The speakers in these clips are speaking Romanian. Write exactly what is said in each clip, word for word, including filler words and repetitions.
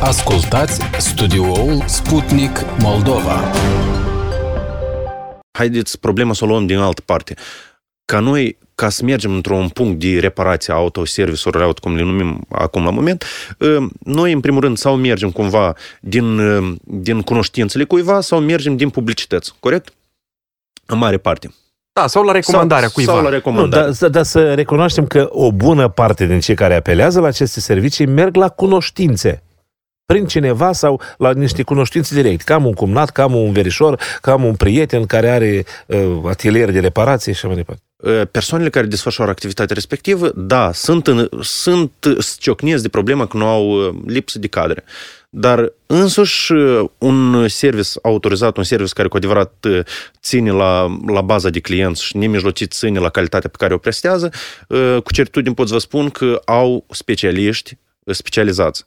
Ascultați studioul Sputnik Moldova. Haideți problema să o luăm din altă parte. Ca noi, ca să mergem într-un punct de reparație auto, service-uri auto, cum le numim acum la moment, noi, în primul rând, sau mergem cumva din, din cunoștințele cuiva, sau mergem din publicități, corect? În mare parte. Da, sau la recomandarea sau, cuiva. Sau la recomandare. Nu, dar, dar să recunoaștem că o bună parte din cei care apelează la aceste servicii merg la cunoștințe. Prin cineva sau la niște cunoștințe direct. Că am un cumnat, că am un verișor, că am un prieten care are uh, atelier de reparație și așa mai departe. Persoanele care desfășoară activitatea respectivă, da, sunt, în, sunt ciocniți de problema că nu au lipsă de cadre. Dar însuși un service autorizat, un service care cu adevărat ține la, la baza de clienți și nemijlocit ține la calitatea pe care o prestează, cu certitudine pot să vă spun că au specialiști specializați.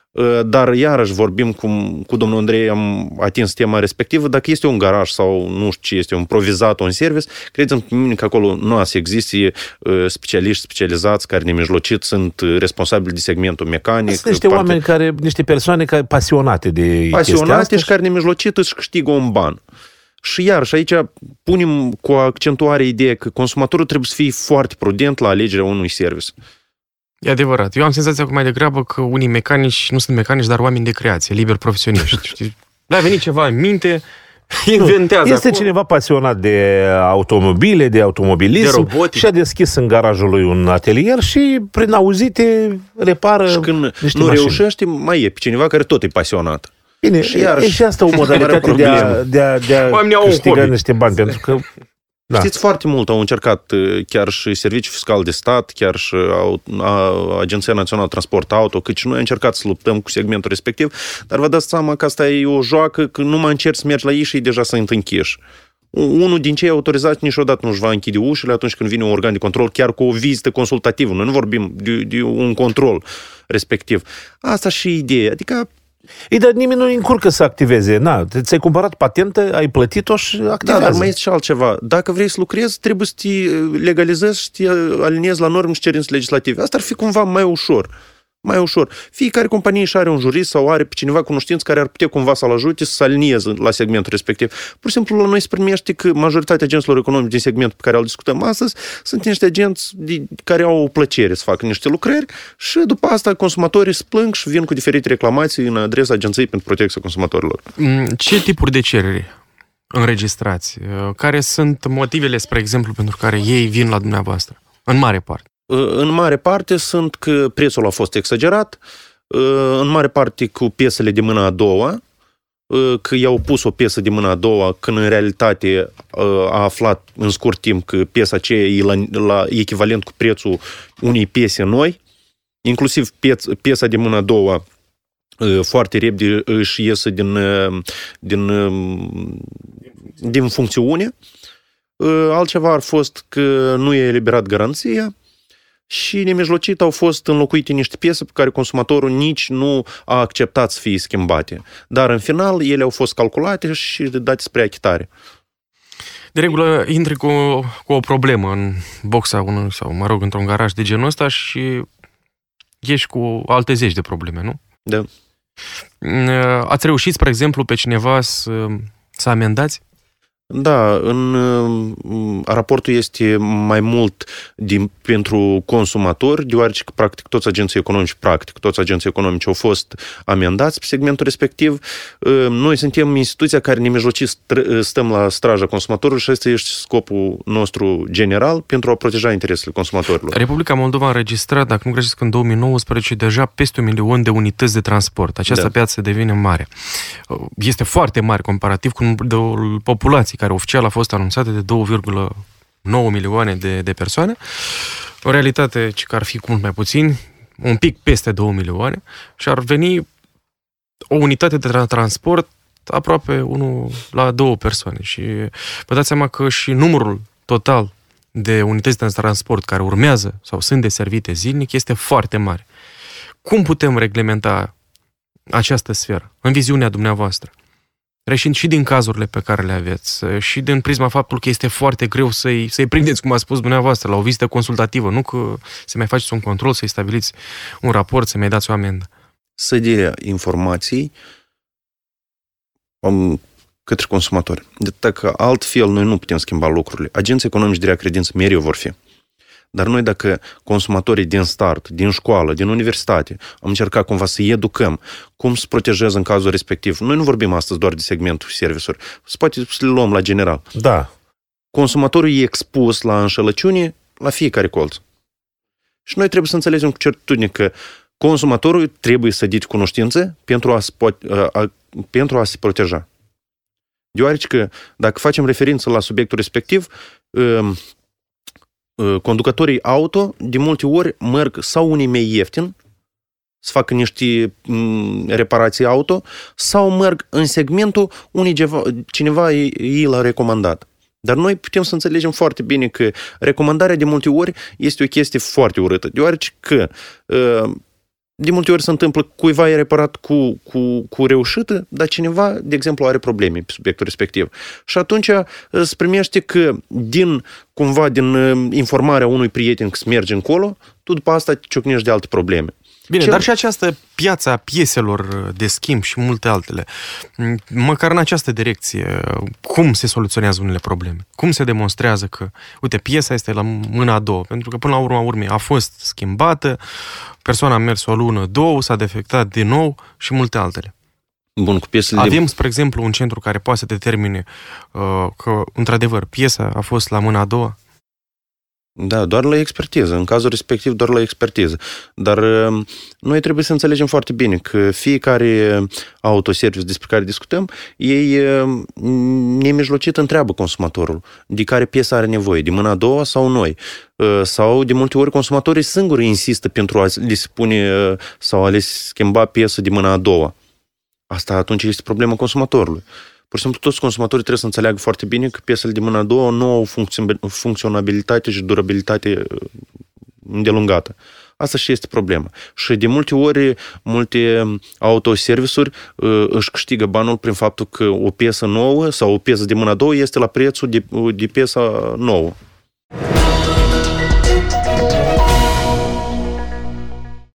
Dar iarăși vorbim cu, cu domnul Andrei, am atins tema respectivă, dacă este un garaj sau nu știu ce este, un provizat, un service, credeți-mi că acolo nu să existe specialiști specializați care nemijlocit sunt responsabili de segmentul mecanic. Sunt niște parte... oameni care, niște persoane care, pasionate de pasionate și care nemijlocit își câștigă un ban. Și iarăși aici punem cu accentuare ideea că consumatorul trebuie să fie foarte prudent la alegerea unui service. E adevărat. Eu am senzația că mai degrabă că unii mecanici nu sunt mecanici, dar oameni de creație, liber profesioniști. Știi? Le-a venit ceva în minte, inventează. Este acum. cineva pasionat de automobile, de automobilism de și a deschis în garajul lui un atelier și prin auzite repară și când niște nu mașini. Reușește, mai e pe cineva care tot e pasionat. Bine, și e și asta o modalitate de a, de a, de a câștiga niște bani, pentru că da. Știți, foarte mult au încercat chiar și Serviciul Fiscal de Stat, chiar și Agenția Națională Transport Auto, cât și noi am încercat să luptăm cu segmentul respectiv, dar vă dați seama că asta e o joacă, că nu mai încerci să mergi la ei și deja sunt închiși. Unul din cei autorizați niciodată nu își va închide ușile atunci când vine un organ de control, chiar cu o vizită consultativă. Noi nu vorbim de, de un control respectiv. Asta și ideea. Adică ei, dar nimeni nu încurcă să activeze. Na, ți-ai cumpărat patentă, ai plătit-o și activează. Da, dar mai este și altceva. Dacă vrei să lucrezi, trebuie să te legalizezi și să te aliniezi la norme și cerințe legislative. Asta ar fi cumva mai ușor. Mai ușor. Fiecare companie și are un jurist sau are pe cineva cunoștință care ar putea cumva să-l ajute să se alinieze la segmentul respectiv. Pur și simplu la noi se primește că majoritatea agenților economici din segmentul pe care îl discutăm astăzi sunt niște agenți care au o plăcere să facă niște lucrări și după asta consumatorii se plâng și vin cu diferite reclamații în adresa Agenției pentru Protecția Consumatorilor. Ce tipuri de cereri înregistrați? Care sunt motivele, spre exemplu, pentru care ei vin la dumneavoastră? În mare parte. În mare parte sunt că prețul a fost exagerat, în mare parte cu piesele de mâna a doua, că i-au pus o piesă de mâna a doua, când în realitate a aflat în scurt timp că piesa aceea e la, la echivalent cu prețul unei piese noi, inclusiv piesa de mâna a doua foarte repede își iese din, din, din funcțiune. Altceva ar fost că nu e eliberat garanția și nemijlocit au fost înlocuite niște piese pe care consumatorul nici nu a acceptat să fie schimbate. Dar în final ele au fost calculate și date spre achitare. De regulă intri cu, cu o problemă în boxa unui, sau mă rog, într-un garaj de genul ăsta și ieși cu alte zeci de probleme, nu? Da. Ați reușit, spre exemplu, pe cineva să, să amendați? Da, în raportul este mai mult din, pentru consumatori, deoarece practic toți agenții economici, practic toți agenții economici au fost amendați pe segmentul respectiv. Noi suntem instituția care nemijlocit stăm la straja consumatorului și ăsta este scopul nostru general pentru a proteja interesele consumatorilor. Republica Moldova a înregistrat, dacă nu greșesc, în două mii nouăsprezece deja peste un milion de unități de transport. Această da. piață devine mare. Este foarte mare comparativ cu numărul populației care oficial a fost anunțată de două virgulă nouă milioane de, de persoane. O realitate ce că ar fi cu mult mai puțin, un pic peste două milioane, și ar veni o unitate de transport aproape unu la două persoane. Și vă dați seama că și numărul total de unități de transport care urmează sau sunt deservite zilnic este foarte mare. Cum putem reglementa această sferă în viziunea dumneavoastră? Reșind și din cazurile pe care le aveți și din prisma faptul că este foarte greu să-i, să-i prindeți, cum a spus dumneavoastră, la o vizită consultativă, nu că să mai faceți un control, să-i stabiliți un raport, să mai dați o amendă. sădirea informației um, către consumatori. De dacă altfel noi nu putem schimba lucrurile. Agenții economici de reacredință mereu vor fi. Dar noi dacă consumatorii din start, din școală, din universitate, am încercat cumva să educăm cum să protejeze în cazul respectiv. Noi nu vorbim astăzi doar de segmentul serviciuri. Se poate să le luăm la general. Da. Consumatorul e expus la înșelăciune la fiecare colț. Și noi trebuie să înțelegem cu certitudine că consumatorul trebuie să dea cunoștințe pentru a, a, a, pentru a se proteja. Deoarece că dacă facem referință la subiectul respectiv, conducătorii auto de multe ori merg sau unii mai ieftin să facă niște reparații auto sau merg în segmentul unde cineva i l-a recomandat. Dar noi putem să înțelegem foarte bine că recomandarea de multe ori este o chestie foarte urâtă, deoarece că de multe ori se întâmplă cuiva e reparat cu, cu, cu reușită, dar cineva, de exemplu, are probleme pe subiectul respectiv. Și atunci se primește că din, cumva, din informarea unui prieten că se merge încolo, tu după asta te ciocnești de alte probleme. Bine, Ce... dar și această piață a pieselor de schimb și multe altele, măcar în această direcție, cum se soluționează unele probleme? Cum se demonstrează că, uite, piesa este la mâna a doua? Pentru că până la urma urmei a fost schimbată, persoana a mers o lună, două, s-a defectat din nou și multe altele. Bun, cu piesele Avem, de... spre exemplu, un centru care poate să determine uh, că, într-adevăr, piesa a fost la mâna a doua? Da, doar la expertiză, în cazul respectiv doar la expertiză. Dar noi trebuie să înțelegem foarte bine că fiecare autoservice despre care discutăm, ei nemijlocit întreabă consumatorul de care piesă are nevoie, de mâna a doua sau noi. Sau de multe ori consumatorii singuri insistă pentru a le spune sau a le schimba piesă de mâna a doua. Asta atunci este problema consumatorului. Pur și simplu, toți consumatorii trebuie să înțeleagă foarte bine că piesele de mâna a doua nu au funcționabilitate și durabilitate îndelungată. Asta și este problema. Și de multe ori, multe autoservice-uri își câștigă banul prin faptul că o piesă nouă sau o piesă de mână a doua este la prețul de, de piesa nouă.